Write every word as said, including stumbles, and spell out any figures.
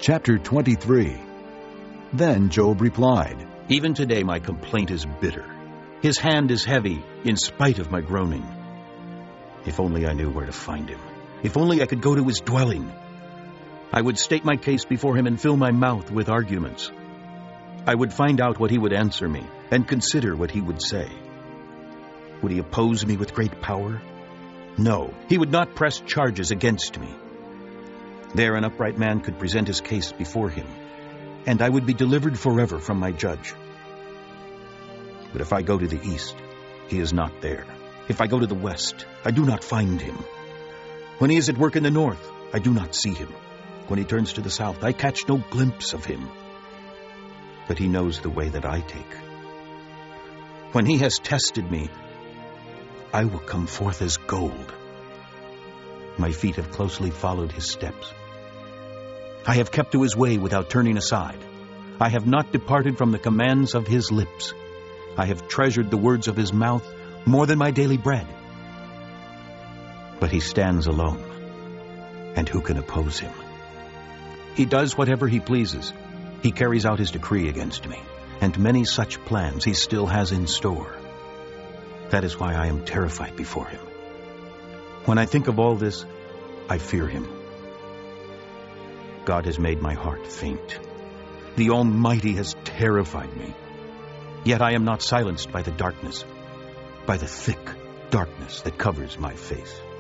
Chapter twenty-three. Then Job replied, Even today my complaint is bitter. His hand is heavy, in spite of my groaning. If only I knew where to find him. If only I could go to his dwelling. I would state my case before him and fill my mouth with arguments. I would find out what he would answer me, and consider what he would say. Would he oppose me with great power? No, he would not press charges against me. There an upright man could present his case before him, and I would be delivered forever from my judge. But if I go to the east, he is not there. If I go to the west, I do not find him. When he is at work in the north, I do not see him. When he turns to the south, I catch no glimpse of him. But he knows the way that I take. When he has tested me, I will come forth as gold. My feet have closely followed his steps. I have kept to his way without turning aside. I have not departed from the commands of his lips. I have treasured the words of his mouth more than my daily bread. But he stands alone, and who can oppose him? He does whatever he pleases. He carries out his decree against me, and many such plans he still has in store. That is why I am terrified before him. When I think of all this, I fear him. God has made my heart faint. The Almighty has terrified me. Yet I am not silenced by the darkness, by the thick darkness that covers my face.